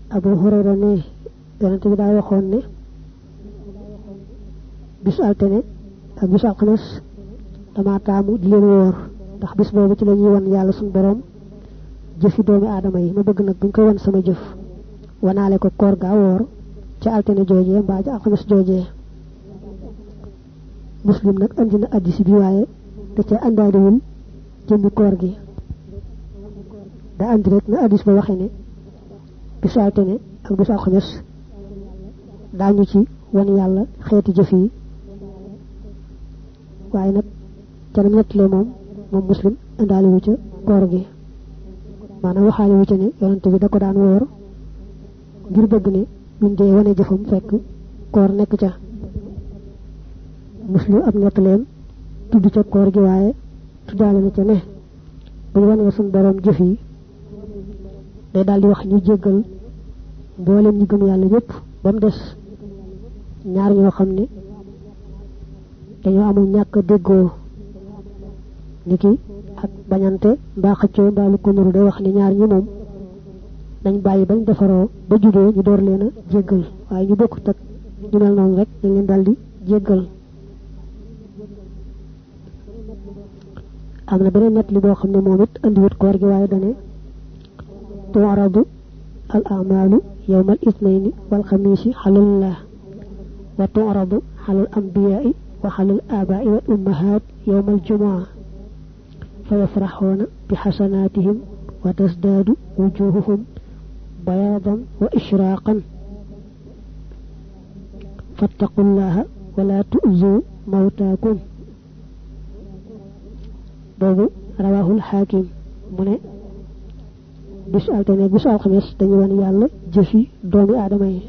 Abu Hurayra ne yonent bi daa waxoon ne bis altine ak bis alxames dama taamu di leen woor ndax bis boobu ci la ñuy wan yàlla suñu borom jëfi doomi aadama yi ma bëgg nag buñ koy wan sama jëf wanaale ko koor gaa woor ca altine joojee mbaa ca alxames joojee. Muslim nag andi na addis bi waaye da ca àndaaliwul jëmmi koor gi da andi rek na addis ba waxe ne bisu altine ak bisu alxames daañu ci wan yàlla xeeti jëf yi waaye nag ca nam nettalee moom Muslim àndaaliwu ca koor gi maanaam waxaaliwu ca ne yonante bi da ko daan woor ngir bëgg ne buñ dee wane jëfam fekk koor nekk ca. Muslim ab nettaleem tudd ca koor gi waaye tuddaale na ca ne bu ñu wanee suñ borom jëf yi day daal di wax ñu jéggal mboolem ñi gëm yàlla yépp ba mu des ñaar ñoo xam ne dañoo amul ñàkk déggoo niki ak bañante mbaa xëccoo mbaa lu ko nuru day wax ni ñaar ñi moom dañ bàyyi bañ defaroo ba juboo ñu door leen a jéggal waaye ñu bokkut ak ñu mel noonu rek dañ leen daal di jéggal. am na beneen nett li boo xam ne moom it andiwut koor gi waaye dane tu'radu al a'malu yawma al ithnaini wal khamisi halallah wa tu'radu halal anbiya'i wa halal aba'i wal ummahat yawma al jumu'ah fa yafrahuna bi hasanatihim wa tasdadu wujuhuhum bayadan wa ishraqan fattaqullaha wa la tu'zu mawtakum boobu rawahul Hakim mu ne bisu altine bisu alxames dañu wan yàlla jëfi doomi aadama yi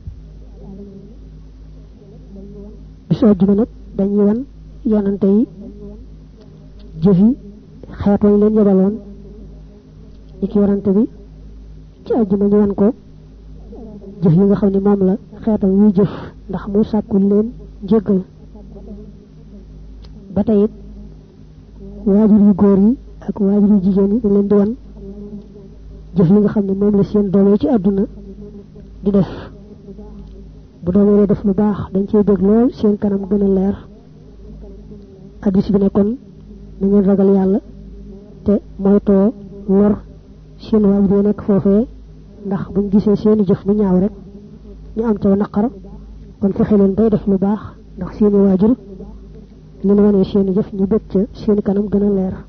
bisu àjjuma nag dañuy wan yonante yi jëfi xeet wañ leen yebaloon ñi ki yonante bi ci àjjuma ñu wan ko jëf yi nga xam ne moom la xeetam yuy jëf ndax mu sàkkul leen njéggal ba tey it waajur yu góor yi ak waajur yu jigéen yi dañ leen di wan jëf yi nga xam ne moom la seen doom yi ci àdduna di def bu doom yi def lu baax dañ cey bëgg lool seen kanam gën a leer addis bi ne kon na ngeen ragal yàlla te moytoo lor seen waajur yi nekk foofee ndax buñ gisee seeni jëf mu ñaaw rek ñu am ca naqar kon fexe leen bay def lu baax ndax seeni waajur li ñu wanee seeni jëf ñu bëgg ca seeni kanam gën a leer